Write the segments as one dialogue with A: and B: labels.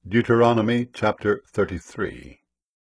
A: Deuteronomy chapter 33.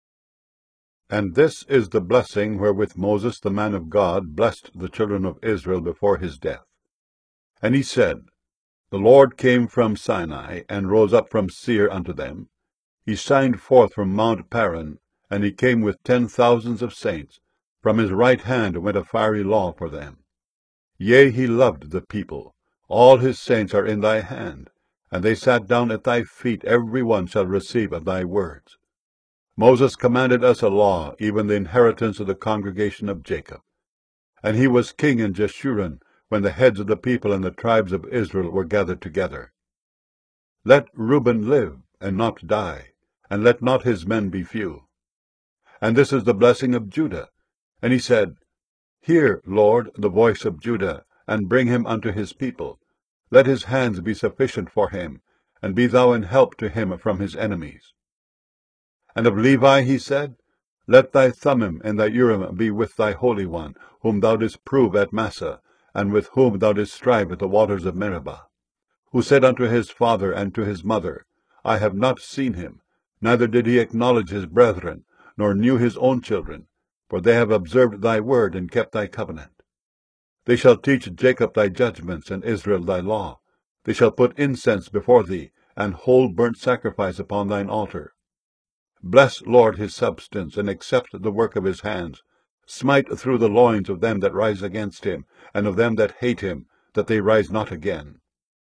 A: And this is the blessing wherewith Moses the man of God blessed the children of Israel before his death. And he said, The Lord came from Sinai, and rose up from Seir unto them. He shined forth from Mount Paran, and he came with 10,000s of saints. From his right hand went a fiery law for them. Yea, he loved the people. All his saints are in thy hand. And they sat down at thy feet, every one shall receive of thy words. Moses commanded us a law, even the inheritance of the congregation of Jacob. And he was king in Jeshurun, when the heads of the people and the tribes of Israel were gathered together. Let Reuben live, and not die, and let not his men be few. And this is the blessing of Judah. And he said, Hear, Lord, the voice of Judah, and bring him unto his people. Let his hands be sufficient for him, and be thou an help to him from his enemies. And of Levi he said, Let thy Thummim and thy Urim be with thy Holy One, whom thou didst prove at Massah, and with whom thou didst strive at the waters of Meribah, who said unto his father and to his mother, I have not seen him, neither did he acknowledge his brethren, nor knew his own children, for they have observed thy word and kept thy covenant. They shall teach Jacob thy judgments, and Israel thy law. They shall put incense before thee, and whole burnt sacrifice upon thine altar. Bless, Lord, his substance, and accept the work of his hands. Smite through the loins of them that rise against him, and of them that hate him, that they rise not again.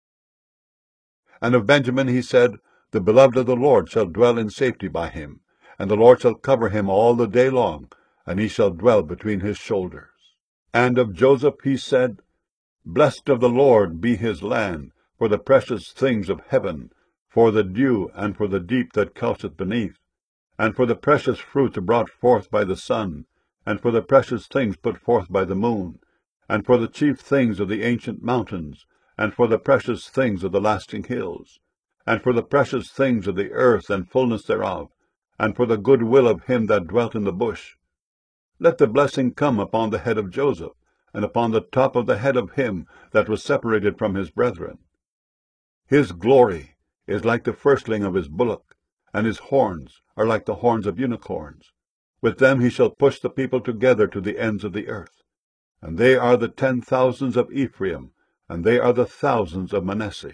A: And of Benjamin he said, The beloved of the Lord shall dwell in safety by him, and the Lord shall cover him all the day long, and he shall dwell between his shoulders. And of Joseph he said, Blessed of the Lord be his land, for the precious things of heaven, for the dew, and for the deep that coucheth beneath, and for the precious fruit brought forth by the sun, and for the precious things put forth by the moon, and for the chief things of the ancient mountains, and for the precious things of the lasting hills, and for the precious things of the earth and fullness thereof, and for the good will of him that dwelt in the bush. Let the blessing come upon the head of Joseph, and upon the top of the head of him that was separated from his brethren. His glory is like the firstling of his bullock, and his horns are like the horns of unicorns. With them he shall push the people together to the ends of the earth. And they are the 10,000s of Ephraim, and they are the thousands of Manasseh.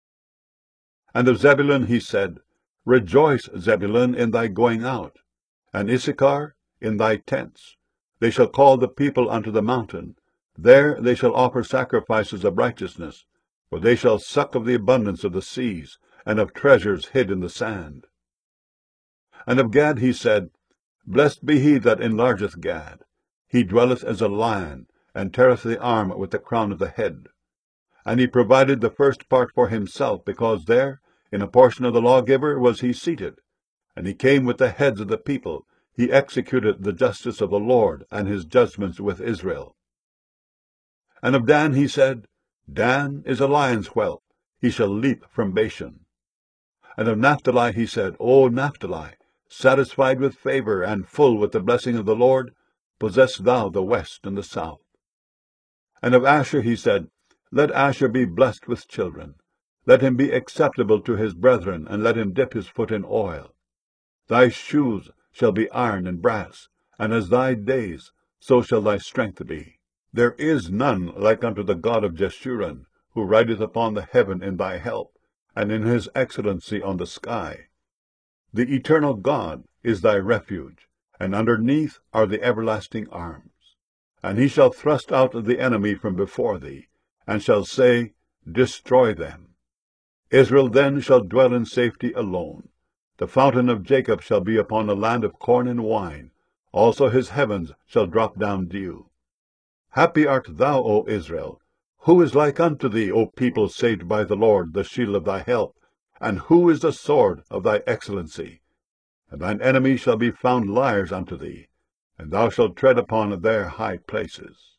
A: And of Zebulun he said, Rejoice, Zebulun, in thy going out, and Issachar in thy tents. They shall call the people unto the mountain. There they shall offer sacrifices of righteousness, for they shall suck of the abundance of the seas, and of treasures hid in the sand. And of Gad he said, Blessed be he that enlargeth Gad. He dwelleth as a lion, and teareth the arm with the crown of the head. And he provided the first part for himself, because there, in a portion of the lawgiver, was he seated. And he came with the heads of the people. He executed the justice of the Lord, and his judgments with Israel. And of Dan he said, Dan is a lion's whelp, he shall leap from Bashan. And of Naphtali he said, O Naphtali, satisfied with favor, and full with the blessing of the Lord, possess thou the west and the south. And of Asher he said, Let Asher be blessed with children. Let him be acceptable to his brethren, and let him dip his foot in oil. Thy shoes shall be iron and brass, and as thy days, so shall thy strength be. There is none like unto the God of Jeshurun, who rideth upon the heaven in thy help, and in his excellency on the sky. The eternal God is thy refuge, and underneath are the everlasting arms. And he shall thrust out the enemy from before thee, and shall say, Destroy them. Israel then shall dwell in safety alone. The fountain of Jacob shall be upon a land of corn and wine. Also his heavens shall drop down dew. Happy art thou, O Israel! Who is like unto thee, O people saved by the Lord, the shield of thy help? And who is the sword of thy excellency? And thine enemies shall be found liars unto thee, and thou shalt tread upon their high places.